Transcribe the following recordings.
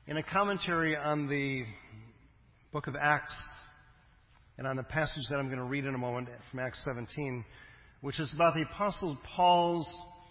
In a commentary on the book of Acts and on the passage that I'm going to read in a moment from Acts 17, which is about the Apostle Paul's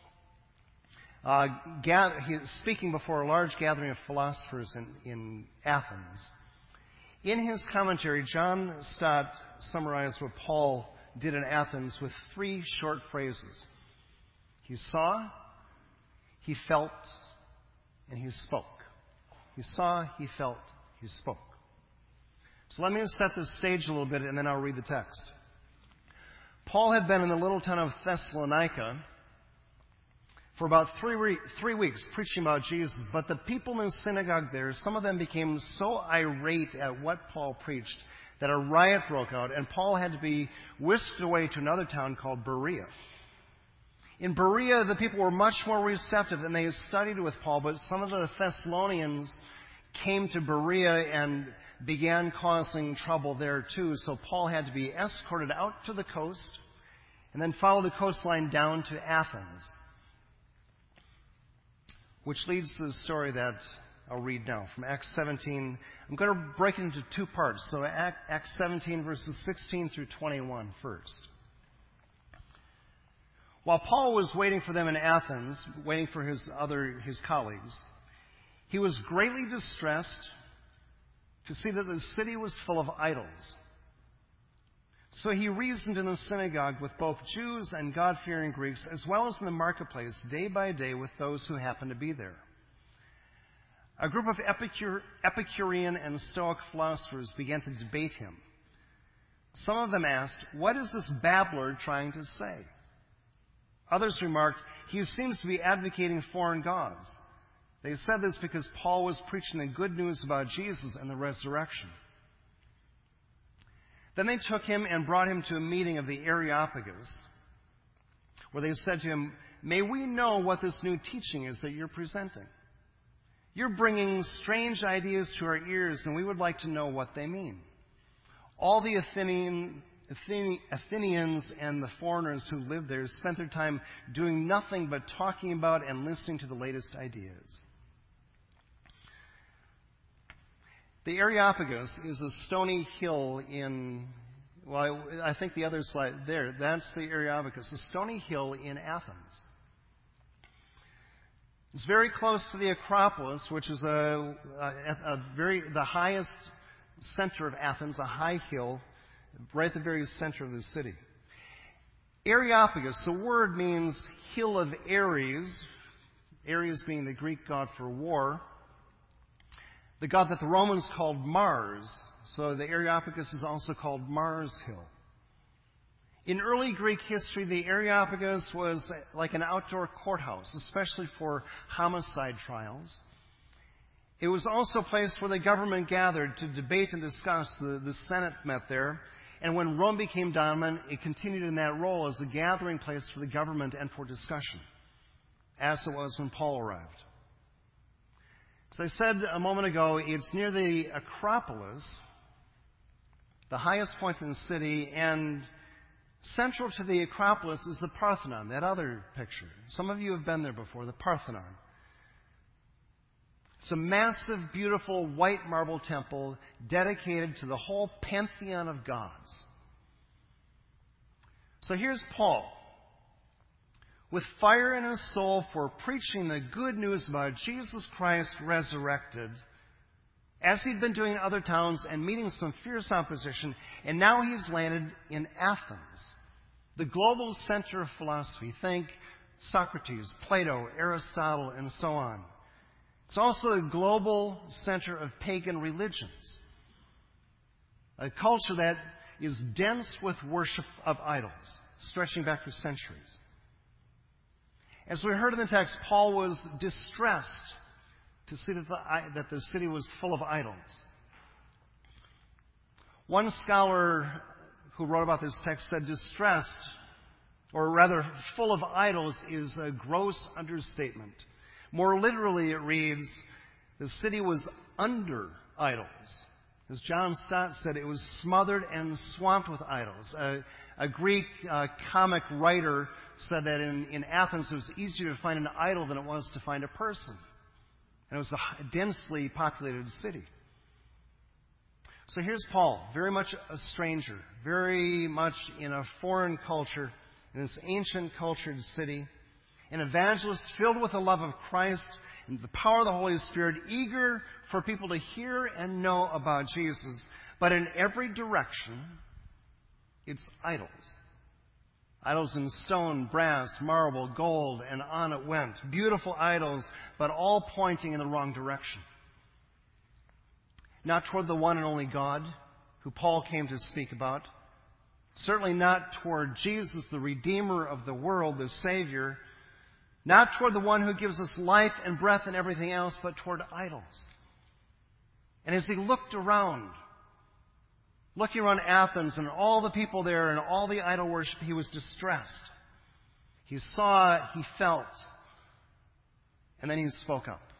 speaking before a large gathering of philosophers in Athens. In his commentary, John Stott summarized what Paul did in Athens with 3 short phrases. He saw, he felt, and he spoke. He saw, he felt, he spoke. So let me set the stage a little bit, and then I'll read the text. Paul had been in the little town of Thessalonica for about 3 weeks preaching about Jesus, but the people in the synagogue there, some of them became so irate at what Paul preached that a riot broke out, and Paul had to be whisked away to another town called Berea. In Berea, the people were much more receptive, and they studied with Paul, but some of the Thessalonians came to Berea and began causing trouble there too, so Paul had to be escorted out to the coast and then follow the coastline down to Athens, which leads to the story that I'll read now from Acts 17. I'm going to break it into 2 parts. So Acts 17, verses 16 through 21 first. While Paul was waiting for them in Athens, waiting for his colleagues, he was greatly distressed to see that the city was full of idols. So he reasoned in the synagogue with both Jews and God-fearing Greeks, as well as in the marketplace, day by day with those who happened to be there. A group of Epicurean and Stoic philosophers began to debate him. Some of them asked, "What is this babbler trying to say?" Others remarked, "He seems to be advocating foreign gods." They said this because Paul was preaching the good news about Jesus and the resurrection. Then they took him and brought him to a meeting of the Areopagus, where they said to him, "May we know what this new teaching is that you're presenting? You're bringing strange ideas to our ears, and we would like to know what they mean." All the Athenians and the foreigners who lived there spent their time doing nothing but talking about and listening to the latest ideas. The Areopagus is a stony hill I think the other slide there, that's the Areopagus, a stony hill in Athens. It's very close to the Acropolis, which is the highest center of Athens, a high hill, right at the very center of the city. Areopagus, the word means hill of Ares, Ares being the Greek god for war, the god that the Romans called Mars. So the Areopagus is also called Mars Hill. In early Greek history, the Areopagus was like an outdoor courthouse, especially for homicide trials. It was also a place where the government gathered to debate and discuss. The Senate met there. And when Rome became dominant, it continued in that role as a gathering place for the government and for discussion, as it was when Paul arrived. As I said a moment ago, it's near the Acropolis, the highest point in the city, and central to the Acropolis is the Parthenon, that other picture. Some of you have been there before, the Parthenon. It's a massive, beautiful, white marble temple dedicated to the whole pantheon of gods. So here's Paul, with fire in his soul for preaching the good news about Jesus Christ resurrected, as he'd been doing in other towns and meeting some fierce opposition, and now he's landed in Athens, the global center of philosophy. Think Socrates, Plato, Aristotle, and so on. It's also a global center of pagan religions, a culture that is dense with worship of idols, stretching back for centuries. As we heard in the text, Paul was distressed to see that the city was full of idols. One scholar who wrote about this text said distressed, or rather full of idols, is a gross understatement. More literally, it reads, the city was under idols. As John Stott said, it was smothered and swamped with idols. A Greek comic writer said that in Athens it was easier to find an idol than it was to find a person. And it was a densely populated city. So here's Paul, very much a stranger, very much in a foreign culture, in this ancient cultured city, an evangelist filled with the love of Christ and the power of the Holy Spirit, eager for people to hear and know about Jesus. But in every direction, it's idols. Idols in stone, brass, marble, gold, and on it went. Beautiful idols, but all pointing in the wrong direction. Not toward the one and only God, who Paul came to speak about. Certainly not toward Jesus, the Redeemer of the world, the Savior. Not toward the one who gives us life and breath and everything else, but toward idols. And as he looked around, looking around Athens and all the people there and all the idol worship, he was distressed. He saw, he felt, and then he spoke up.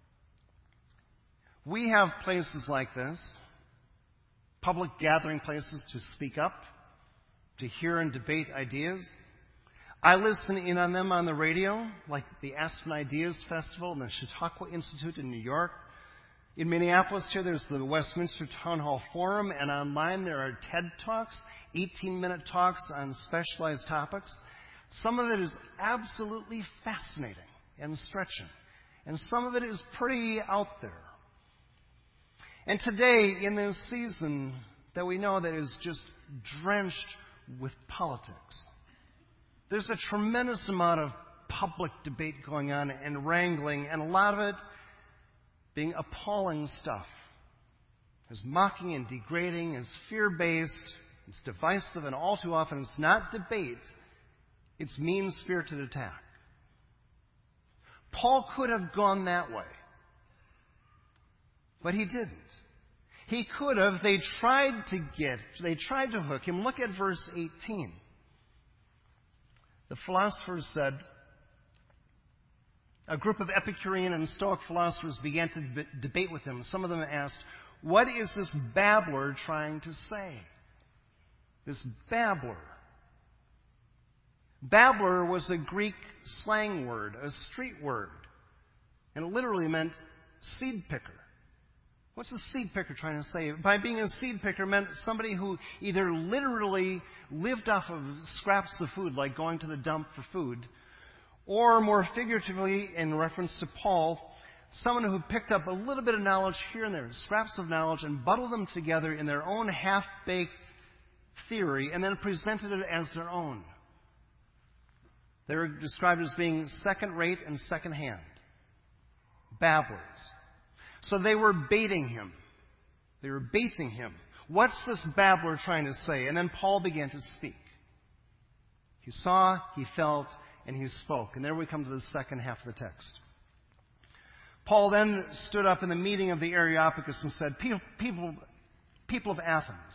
We have places like this, public gathering places to speak up, to hear and debate ideas. I listen in on them on the radio, like the Aspen Ideas Festival and the Chautauqua Institute in New York. In Minneapolis here, there's the Westminster Town Hall Forum, and online there are TED Talks, 18-minute talks on specialized topics. Some of it is absolutely fascinating and stretching, and some of it is pretty out there. And today, in this season that we know that is just drenched with politics, there's a tremendous amount of public debate going on and wrangling, and a lot of it being appalling stuff. It's mocking and degrading, it's fear-based, it's divisive, and all too often it's not debate, it's mean-spirited attack. Paul could have gone that way, but he didn't. He could have. They tried to hook him. Look at verse 18. The philosophers said, a group of Epicurean and Stoic philosophers began to debate with him. Some of them asked, what is this babbler trying to say? This babbler. Babbler was a Greek slang word, a street word, and it literally meant seed picker. What's a seed picker trying to say? By being a seed picker meant somebody who either literally lived off of scraps of food, like going to the dump for food, or more figuratively, in reference to Paul, someone who picked up a little bit of knowledge here and there, scraps of knowledge, and bundled them together in their own half-baked theory, and then presented it as their own. They were described as being second-rate and second-hand. Babblers. So they were baiting him. They were baiting him. What's this babbler trying to say? And then Paul began to speak. He saw, he felt, and he spoke. And there we come to the second half of the text. Paul then stood up in the meeting of the Areopagus and said, people of Athens,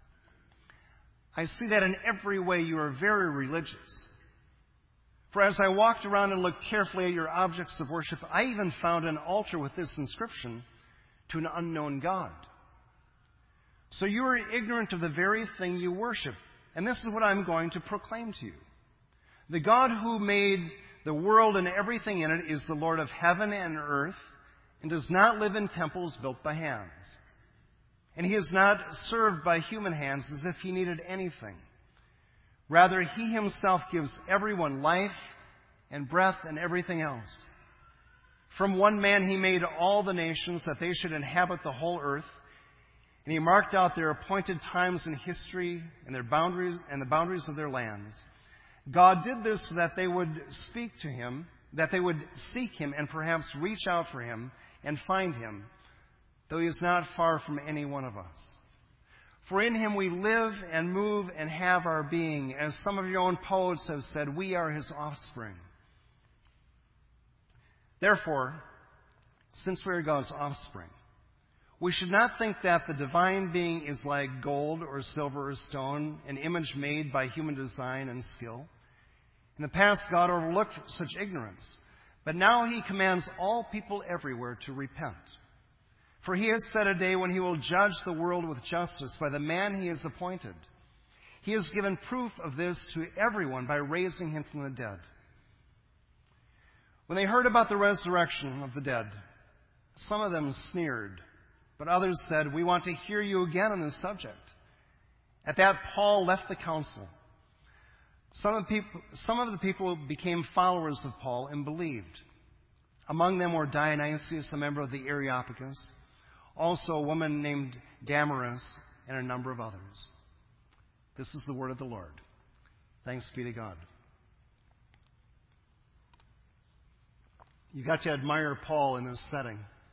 I see that in every way you are very religious. For as I walked around and looked carefully at your objects of worship, I even found an altar with this inscription, to an unknown God. So you are ignorant of the very thing you worship. And this is what I'm going to proclaim to you. The God who made the world and everything in it is the Lord of heaven and earth, and does not live in temples built by hands. And he is not served by human hands as if he needed anything. Rather, he himself gives everyone life and breath and everything else. From one man he made all the nations that they should inhabit the whole earth, and he marked out their appointed times in history and their boundaries and the boundaries of their lands. God did this so that they would speak to him, that they would seek him and perhaps reach out for him and find him, though he is not far from any one of us. For in him we live and move and have our being. As some of your own poets have said, we are his offspring. Therefore, since we are God's offspring, we should not think that the divine being is like gold or silver or stone, an image made by human design and skill. In the past, God overlooked such ignorance, but now he commands all people everywhere to repent. For he has set a day when he will judge the world with justice by the man he has appointed. He has given proof of this to everyone by raising him from the dead. When they heard about the resurrection of the dead, Some of them sneered, but others said, "We want to hear you again on this subject." At that, Paul left the council. Some of the people became followers of Paul and believed. Among them were Dionysius, a member of the Areopagus, also a woman named Damaris, and a number of others. This is the word of the Lord. Thanks be to God. You got to admire Paul in this setting.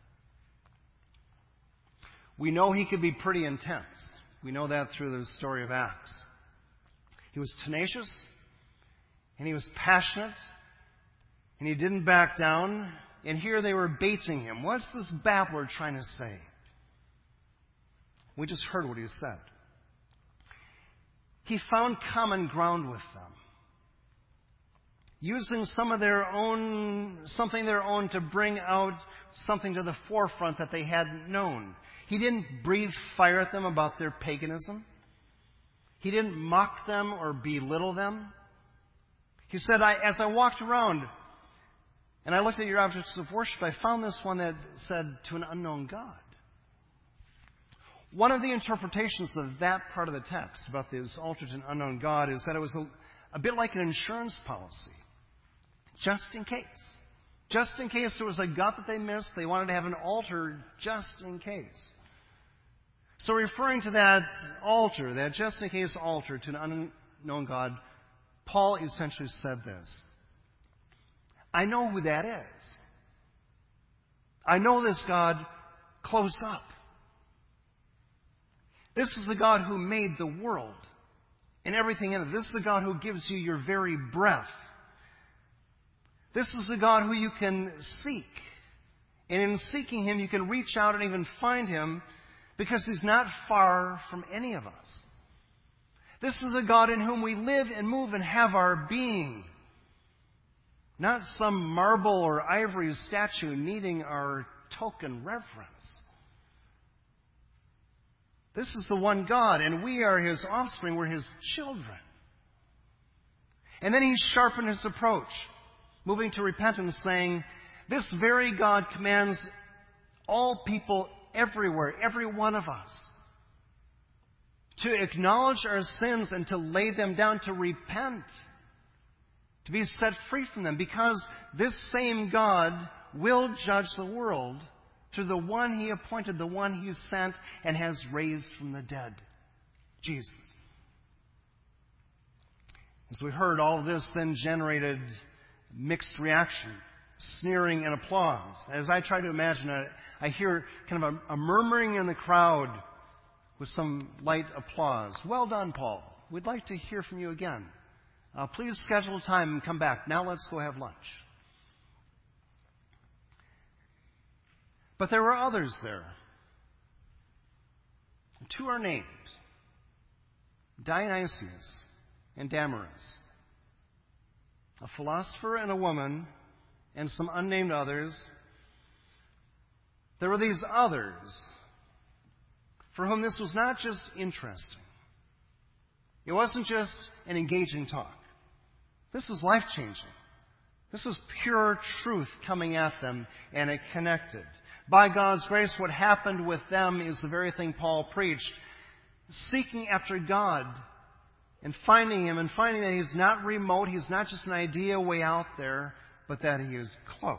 We know he could be pretty intense. We know that through the story of Acts. He was tenacious, and he was passionate, and he didn't back down. And here they were baiting him. What's this babbler trying to say? We just heard what he said. He found common ground with them, using something their own to bring out something to the forefront that they hadn't known. He didn't breathe fire at them about their paganism. He didn't mock them or belittle them. He said, as I walked around and I looked at your objects of worship, I found this one that said, "To an unknown God." One of the interpretations of that part of the text about this altar to an unknown God is that it was a bit like an insurance policy, just in case. Just in case there was a God that they missed, they wanted to have an altar just in case. So referring to that altar, that just-in-case altar to an unknown God, Paul essentially said this: I know who that is. I know this God close up. This is the God who made the world and everything in it. This is the God who gives you your very breath. This is the God who you can seek. And in seeking Him, you can reach out and even find Him, because He's not far from any of us. This is a God in whom we live and move and have our being. Not some marble or ivory statue needing our token reverence. This is the one God, and we are His offspring. We're His children. And then He sharpened His approach, moving to repentance, saying, this very God commands all people everywhere, every one of us, to acknowledge our sins and to lay them down, to repent, to be set free from them, because this same God will judge the world through the one He appointed, the one He sent and has raised from the dead, Jesus. As we heard, all of this then generated mixed reaction, sneering and applause. As I try to imagine it, I hear kind of a murmuring in the crowd with some light applause. Well done, Paul. We'd like to hear from you again. Please schedule time and come back. Now let's go have lunch. But there were others there. Two are named: Dionysius and Damaris. A philosopher and a woman, and some unnamed others. There were these others for whom this was not just interesting. It wasn't just an engaging talk. This was life-changing. This was pure truth coming at them, and it connected. By God's grace, what happened with them is the very thing Paul preached. Seeking after God and finding Him, and finding that He's not remote, He's not just an idea way out there, but that He is close,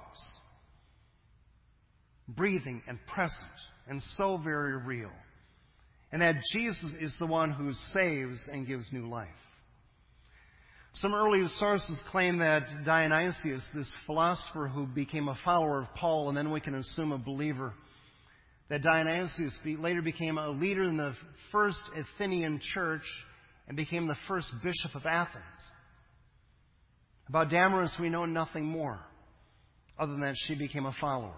breathing and present, and so very real. And that Jesus is the one who saves and gives new life. Some early sources claim that Dionysius, this philosopher who became a follower of Paul, and then we can assume a believer, that Dionysius later became a leader in the first Athenian church and became the first bishop of Athens. About Damaris, we know nothing more, other than that she became a follower.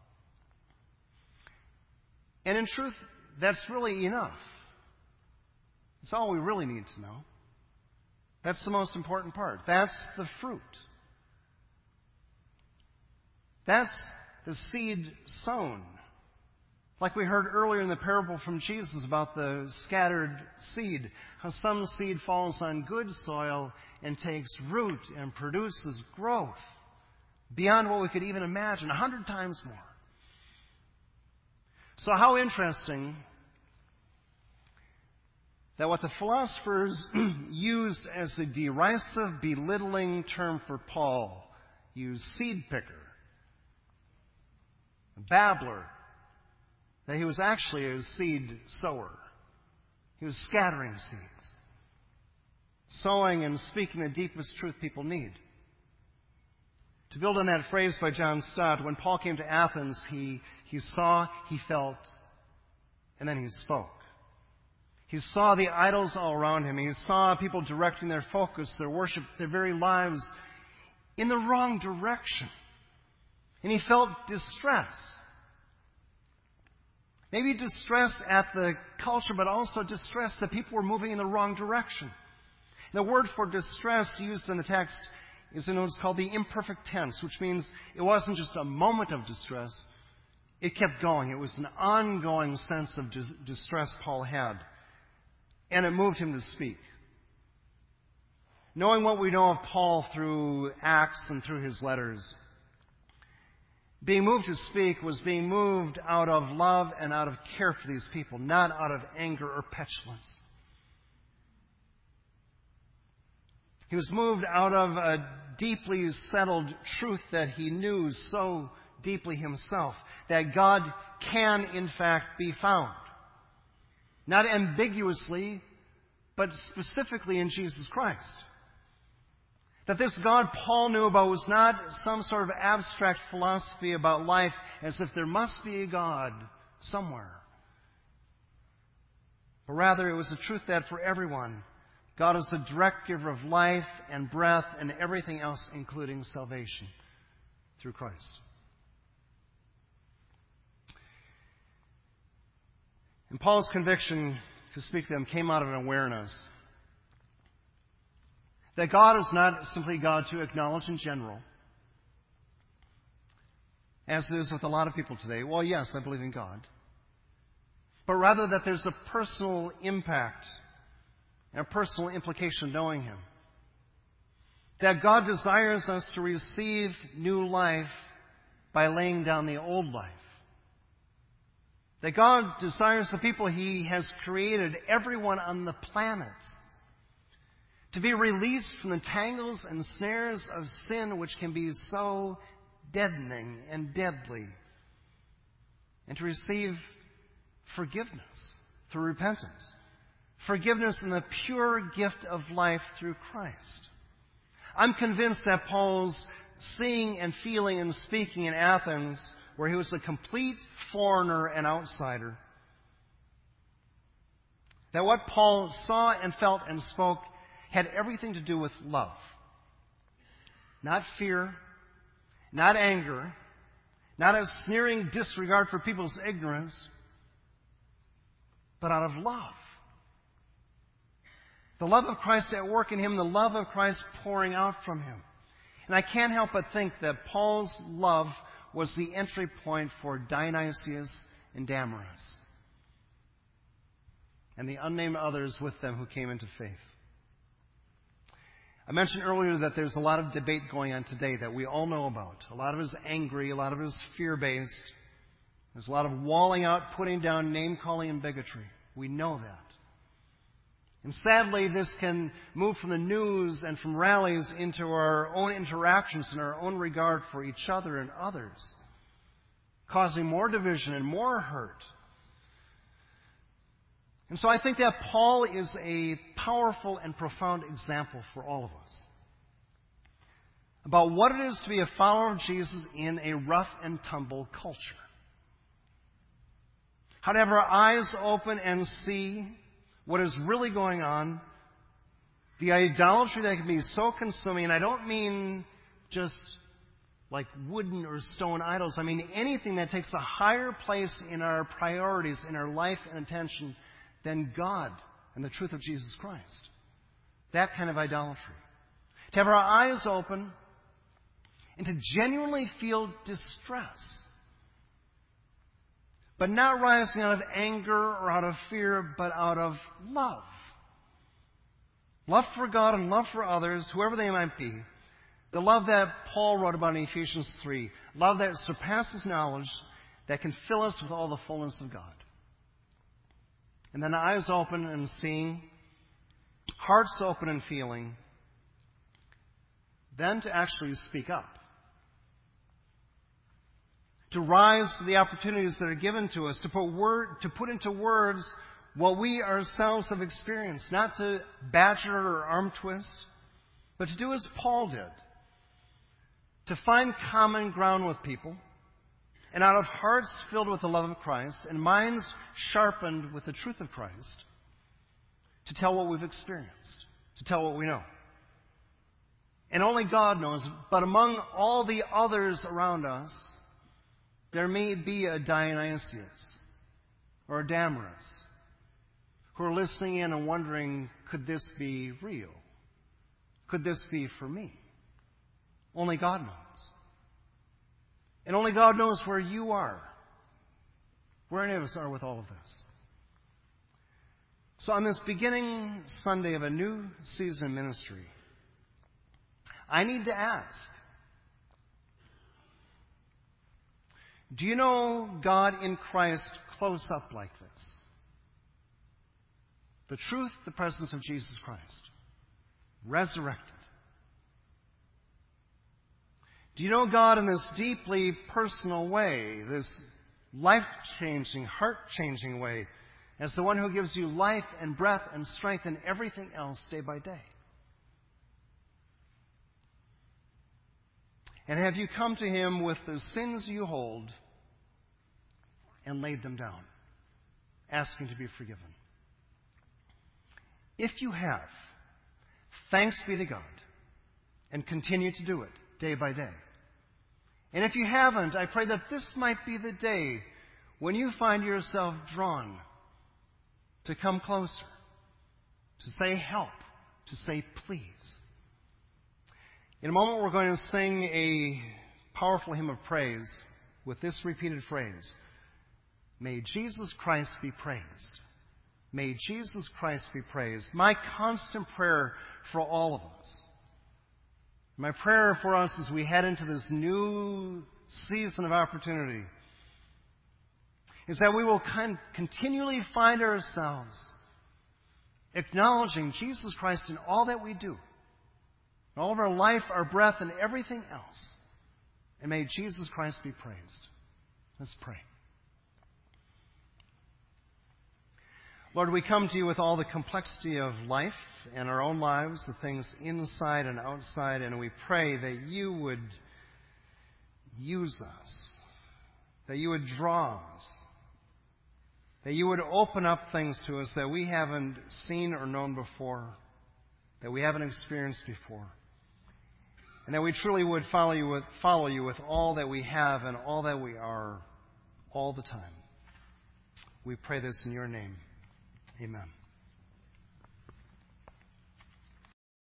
And in truth, that's really enough. It's all we really need to know. That's the most important part. That's the fruit. That's the seed sown. Like we heard earlier in the parable from Jesus about the scattered seed, how some seed falls on good soil and takes root and produces growth beyond what we could even imagine, 100 times more. So how interesting that what the philosophers used as a derisive, belittling term for Paul, used seed picker, a babbler, that he was actually a seed sower. He was scattering seeds, sowing and speaking the deepest truth people need. To build on that phrase by John Stott, when Paul came to Athens, he saw, he felt, and then he spoke. He saw the idols all around him. He saw people directing their focus, their worship, their very lives in the wrong direction. And he felt distress. Maybe distress at the culture, but also distress that people were moving in the wrong direction. The word for distress used in the text is in what's called the imperfect tense, which means it wasn't just a moment of distress. It kept going. It was an ongoing sense of distress Paul had. And it moved him to speak. Knowing what we know of Paul through Acts and through his letters, being moved to speak was being moved out of love and out of care for these people, not out of anger or petulance. He was moved out of a deeply settled truth that he knew so deeply himself, that God can, in fact, be found. Not ambiguously, but specifically in Jesus Christ. That this God Paul knew about was not some sort of abstract philosophy about life as if there must be a God somewhere. But rather it was the truth that for everyone, God is the direct giver of life and breath and everything else, including salvation through Christ. And Paul's conviction to speak to them came out of an awareness that God is not simply God to acknowledge in general, as it is with a lot of people today. Well, yes, I believe in God. But rather that there's a personal impact and a personal implication of knowing Him. That God desires us to receive new life by laying down the old life. That God desires the people He has created, everyone on the planet, to be released from the tangles and snares of sin which can be so deadening and deadly, and to receive forgiveness through repentance. Forgiveness in the pure gift of life through Christ. I'm convinced that Paul's seeing and feeling and speaking in Athens, where he was a complete foreigner and outsider, that what Paul saw and felt and spoke had everything to do with love. Not fear, not anger, not a sneering disregard for people's ignorance, but out of love. The love of Christ at work in him, the love of Christ pouring out from him. And I can't help but think that Paul's love was the entry point for Dionysius and Damaris, and the unnamed others with them who came into faith. I mentioned earlier that there's a lot of debate going on today that we all know about. A lot of it is angry, a lot of it is fear-based. There's a lot of walling out, putting down, name-calling, and bigotry. We know that. And sadly, this can move from the news and from rallies into our own interactions and our own regard for each other and others, causing more division and more hurt. And so I think that Paul is a powerful and profound example for all of us about what it is to be a follower of Jesus in a rough and tumble culture. How to have our eyes open and see what is really going on, the idolatry that can be so consuming. And I don't mean just like wooden or stone idols. I mean anything that takes a higher place in our priorities, in our life and attention than God and the truth of Jesus Christ. That kind of idolatry. To have our eyes open and to genuinely feel distress, but not rising out of anger or out of fear, but out of love. Love for God and love for others, whoever they might be. The love that Paul wrote about in Ephesians 3. Love that surpasses knowledge, that can fill us with all the fullness of God. And then eyes open and seeing, hearts open and feeling, then to actually speak up. To rise to the opportunities that are given to us, to put into words what we ourselves have experienced, not to badger or arm twist, but to do as Paul did, to find common ground with people, and out of hearts filled with the love of Christ and minds sharpened with the truth of Christ, to tell what we've experienced, to tell what we know. And only God knows, but among all the others around us, there may be a Dionysius or a Damaris who are listening in and wondering, could this be real? Could this be for me? Only God knows. And only God knows where you are, where any of us are with all of this. So on this beginning Sunday of a new season of ministry, I need to ask, do you know God in Christ close up like this? The truth, the presence of Jesus Christ, resurrected. Do you know God in this deeply personal way, this life-changing, heart-changing way, as the one who gives you life and breath and strength and everything else day by day? And have you come to Him with the sins you hold and laid them down, asking to be forgiven? If you have, thanks be to God, and continue to do it day by day. And if you haven't, I pray that this might be the day when you find yourself drawn to come closer, to say help, to say please. In a moment, we're going to sing a powerful hymn of praise with this repeated phrase: May Jesus Christ be praised. May Jesus Christ be praised. My constant prayer for all of us, my prayer for us as we head into this new season of opportunity, is that we will continually find ourselves acknowledging Jesus Christ in all that we do, in all of our life, our breath, and everything else. And may Jesus Christ be praised. Let's pray. Lord, we come to you with all the complexity of life and our own lives, the things inside and outside, and we pray that you would use us, that you would draw us, that you would open up things to us that we haven't seen or known before, that we haven't experienced before, and that we truly would follow you with all that we have and all that we are all the time. We pray this in your name. Amen.